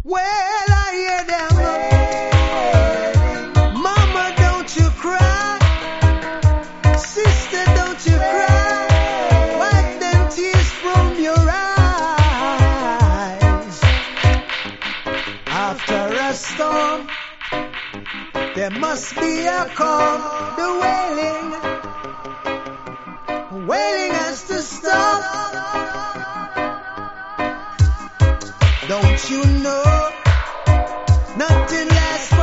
Well, I hear them. Mama, don't you cry. Sister, don't you cry. Wipe them tears from your eyes. After a storm, there must be a calm. The wailing has to stop. Don't you know nothing lasts